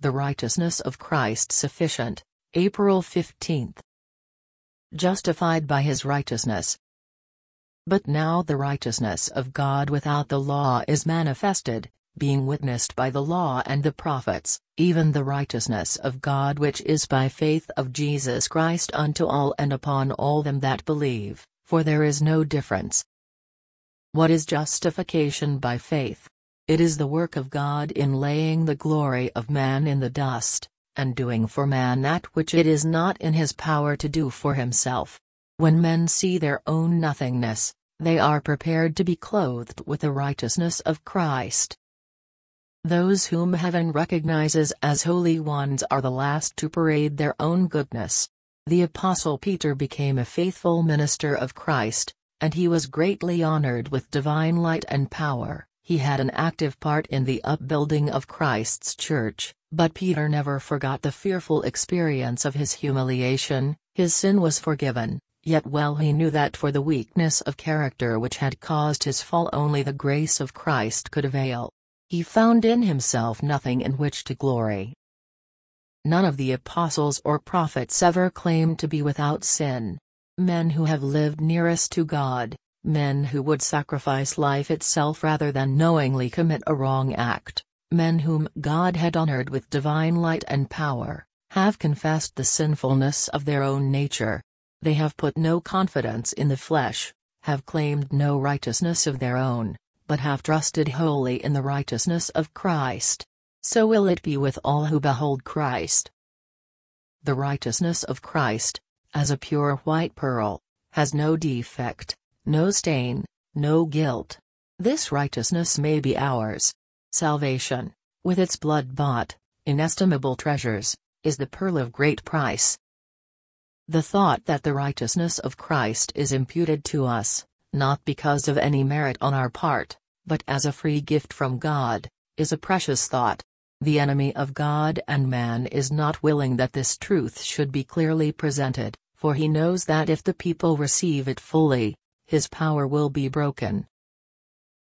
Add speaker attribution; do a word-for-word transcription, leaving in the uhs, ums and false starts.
Speaker 1: The righteousness of Christ sufficient, April fifteenth. Justified by his righteousness. But now the righteousness of God without the law is manifested, being witnessed by the law and the prophets, even the righteousness of God which is by faith of Jesus Christ unto all and upon all them that believe, for there is no difference. What is justification by faith? It is the work of God in laying the glory of man in the dust, and doing for man that which it is not in his power to do for himself. When men see their own nothingness, they are prepared to be clothed with the righteousness of Christ. Those whom heaven recognizes as holy ones are the last to parade their own goodness. The Apostle Peter became a faithful minister of Christ, and he was greatly honored with divine light and power. He had an active part in the upbuilding of Christ's church, but Peter never forgot the fearful experience of his humiliation. His sin was forgiven, yet well he knew that for the weakness of character which had caused his fall only the grace of Christ could avail. He found in himself nothing in which to glory. None of the apostles or prophets ever claimed to be without sin. Men who have lived nearest to God, men who would sacrifice life itself rather than knowingly commit a wrong act, men whom God had honored with divine light and power, have confessed the sinfulness of their own nature. They have put no confidence in the flesh, have claimed no righteousness of their own, but have trusted wholly in the righteousness of Christ. So will it be with all who behold Christ. The righteousness of Christ, as a pure white pearl, has no defect, no stain, no guilt. This righteousness may be ours. Salvation, with its blood-bought, inestimable treasures, is the pearl of great price. The thought that the righteousness of Christ is imputed to us, not because of any merit on our part, but as a free gift from God, is a precious thought. The enemy of God and man is not willing that this truth should be clearly presented, for he knows that if the people receive it fully, his power will be broken,